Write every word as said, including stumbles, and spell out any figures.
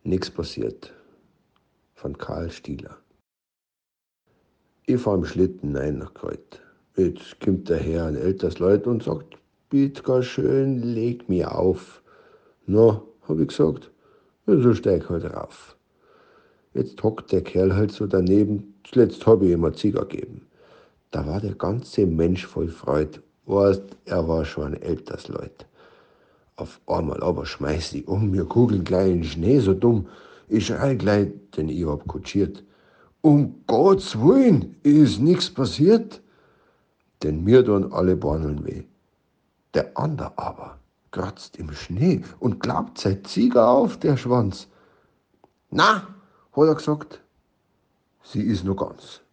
Nix passiert von Karl Stieler. Ich fahr im Schlitten rein nach Kreuth. Jetzt kommt daher ein älteres Leut und sagt, bitte schön, leg mich auf. Na, hab ich gesagt, ja, so steig halt rauf. Jetzt hockt der Kerl halt so daneben, zuletzt hab ich ihm eine Zigarre gegeben. Da war der ganze Mensch voll Freud. Weißt, er war schon ein älteres Leut. Auf einmal aber schmeiß ich um, wir kugeln gleich in den Schnee, so dumm. Ich schrei gleich, denn ich hab kutschiert. Um Gottes Willen, ist nix passiert. Denn mir tun alle Borneln weh. Der ander aber kratzt im Schnee und glaubt sein Zieger auf, der Schwanz. Na, hat er gesagt, sie ist noch ganz.